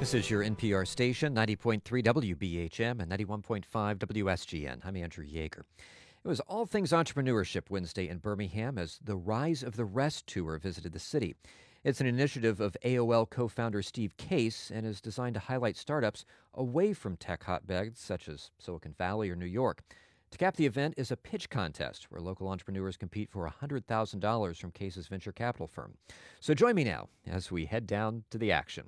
This is your NPR station, 90.3 WBHM and 91.5 WSGN. I'm Andrew Yeager. It was All Things Entrepreneurship Wednesday in Birmingham as the Rise of the Rest tour visited the city. It's an initiative of AOL co-founder Steve Case and is designed to highlight startups away from tech hotbeds such as Silicon Valley or New York. To cap the event is a pitch contest where local entrepreneurs compete for $100,000 from Case's venture capital firm. So join me now as we head down to the action.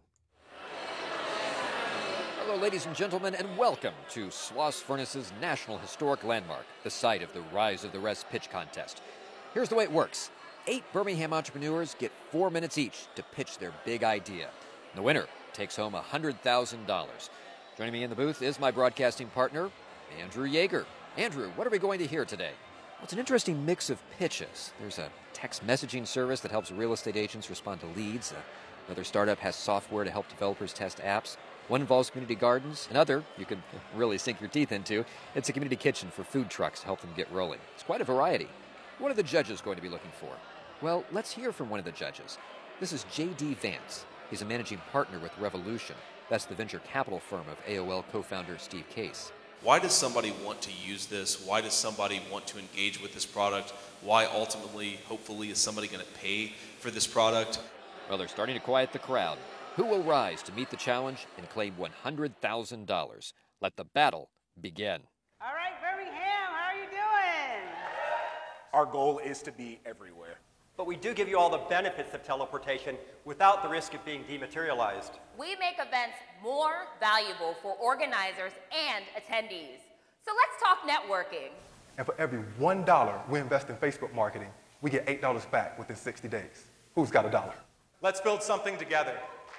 Hello, ladies and gentlemen, and welcome to Sloss Furnace's National Historic Landmark, the site of the Rise of the Rest pitch contest. Here's the way it works. 8 Birmingham entrepreneurs get 4 minutes each to pitch their big idea. The winner takes home $100,000. Joining me in the booth is my broadcasting partner, Andrew Yeager. Andrew, what are we going to hear today? Well, it's an interesting mix of pitches. There's a text messaging service that helps real estate agents respond to leads. Another startup has software to help developers test apps. One involves community gardens. Another, you can really sink your teeth into. It's a community kitchen for food trucks to help them get rolling. It's quite a variety. What are the judges going to be looking for? Well, let's hear from one of the judges. This is J.D. Vance. He's a managing partner with Revolution. That's the venture capital firm of AOL co-founder Steve Case. Why does somebody want to use this? Why does somebody want to engage with this product? Why ultimately, hopefully, is somebody going to pay for this product? Well, they're starting to quiet the crowd. Who will rise to meet the challenge and claim $100,000? Let the battle begin. All right, Birmingham, how are you doing? Our goal is to be everywhere. But we do give you all the benefits of teleportation without the risk of being dematerialized. We make events more valuable for organizers and attendees. So let's talk networking. And for every $1 we invest in Facebook marketing, we get $8 back within 60 days. Who's got $1? Let's build something together.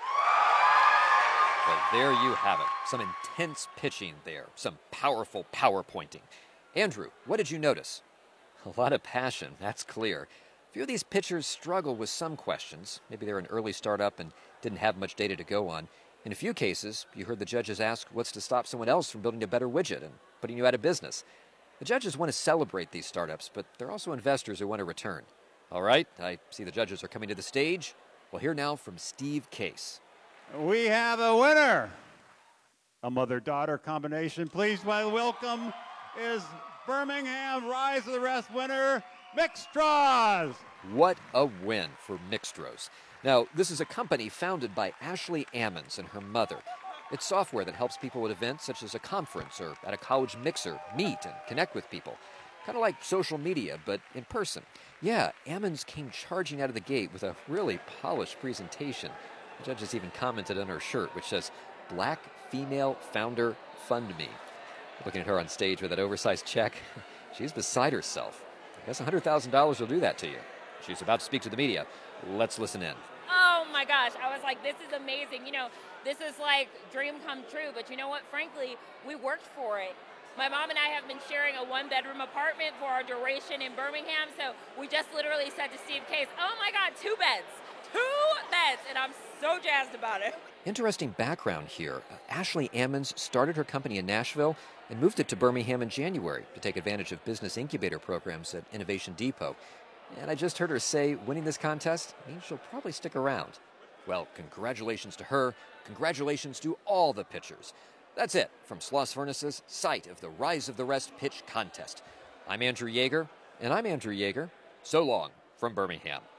Well, there you have it. Some intense pitching there. Some powerful PowerPointing. Andrew, what did you notice? A lot of passion, that's clear. A few of these pitchers struggle with some questions. Maybe they're an early startup and didn't have much data to go on. In a few cases, you heard the judges ask what's to stop someone else from building a better widget and putting you out of business. The judges want to celebrate these startups, but they're also investors who want to return. All right, I see the judges are coming to the stage. We'll hear now from Steve Case. We have a winner. A mother-daughter combination. Please welcome is Birmingham Rise of the Rest winner, Mixtras. What a win for Mixtras. Now, this is a company founded by Ashley Ammons and her mother. It's software that helps people at events such as a conference or at a college mixer meet and connect with people. Kind of like social media, but in person. Yeah, Ammons came charging out of the gate with a really polished presentation. The judges even commented on her shirt, which says, Black Female Founder Fund Me. Looking at her on stage with that oversized check, she's beside herself. I guess $100,000 will do that to you. She's about to speak to the media. Let's listen in. Oh my gosh, I was like, this is amazing. You know, this is like dream come true, but you know what? Frankly, we worked for it. My mom and I have been sharing a 1-bedroom apartment for our duration in Birmingham, so we just literally said to Steve Case, oh my God, 2 beds. 2 beds, and I'm so jazzed about it. Interesting background here. Ashley Ammons started her company in Nashville and moved it to Birmingham in January to take advantage of business incubator programs at Innovation Depot. And I just heard her say winning this contest means she'll probably stick around. Well, congratulations to her. Congratulations to all the pitchers. That's it from Sloss Furnace's site of the Rise of the Rest pitch contest. I'm Andrew Yeager, and I'm Andrew Yeager. So long from Birmingham.